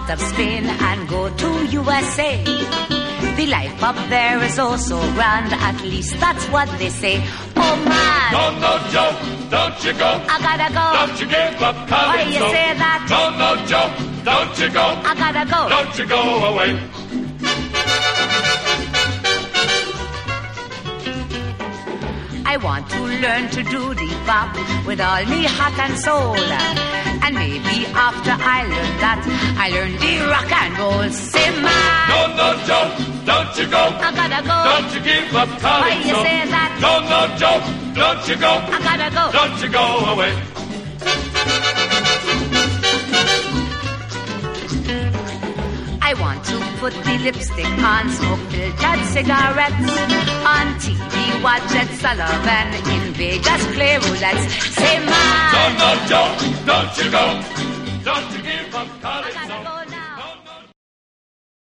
out of Spain and go to USA. The life up there is oh so grand, at least that's what they say. Oh man, No, Joe, don't you go. I gotta go. Don't you give up Calypso. Why you say that? No, Joe, don't you go. I gotta go. Don't you go away. I want to learn to do the bop with all me heart and soul. And maybe after I learn that, I learn the rock and roll. Say man, No, Joe, don't you go. I gotta go. Don't you give up Calypso. Why you say that? No, Joe, don't you go. I gotta go. Don't you go away. I want to put the lipstick on, smoke filtered cigarettes. On TV, watch Ed Sullivan in Vegas play roulette. Say man, No, Joe, don't you go. Don't you give